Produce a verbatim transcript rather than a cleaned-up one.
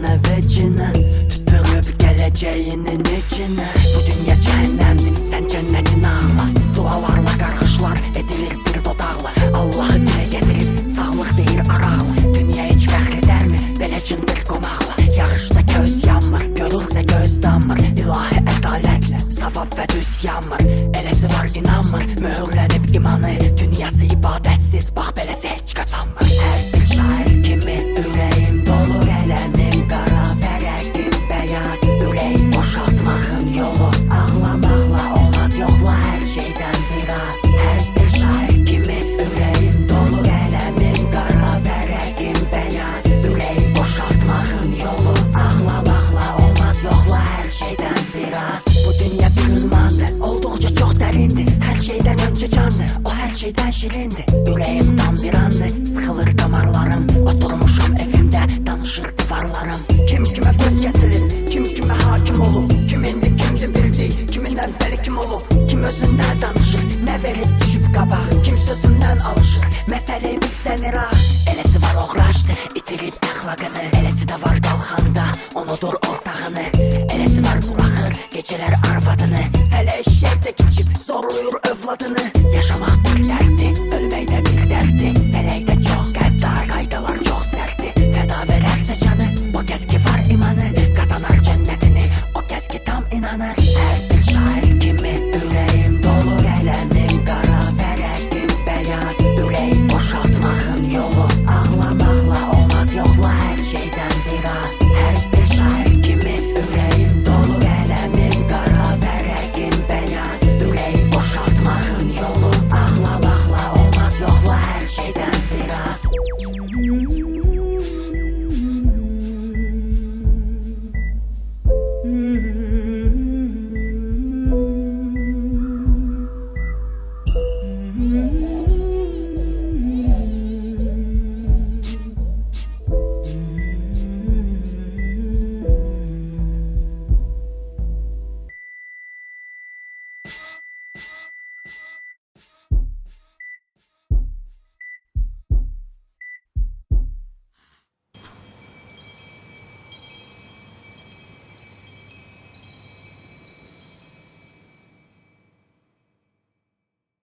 içine vecinə tüpürüb gələcəyinin içinə. Bu dünya cəhənnəmdir, sən cənnətin ağla. Dualarla qarğışlar edilir bir dodaqla. Allahı dilə gətirib sağlıq deyir araqla. Dünya heç fəxr edərmi belə cındır qonaqla? Yaxşıda göz yanmır, görülsə göz danmır. İlahi ədalətlə savab və düz yanmır. Eləsi var inanmır, mühürlənib imanı. Dünyası ibadətsiz, bax beləsi heç qazanmır. Hər bir şair kimi ürəyim dolu, qələmim qara, vərəqim bəyaz. Ürək boşaltmağın yolu, ağlamaqla olmaz, yoxla hər şeydən biraz. Hər bir şair kimi ürəyim dolu, qələmim qara, vərəqim bəyaz. Ürək boşaltmağın yolu, ağlamaqla olmaz, yoxla hər şeydən biraz. Bu dünya bir ünvandır, olduqca çox dərindir. Hər şeydən öncə candır, o hər şeydən şirindir. Ürəyim tam bir andır, sıxılır damarlarım. Oturmuşam evimdə, danışır divarlarım. Kim kimə böl kəsilir, kim kimə hakim olub. Kim indi kimdir bildi, kimindən bəli kim olub. Kim özündən danışır, nə verib düşüb qabaq. Kim sözündən alışır, məsələ bizdən iraq. Eləsi var oğraşdı, itirib əxlaqını. Eləsi də var qalxanda, unudur ortağını. Eləsi var buraxır, gecələr arvadını. Hələ eşşək də keçib, zorluyur övladını. Yaşamaq bir dərd.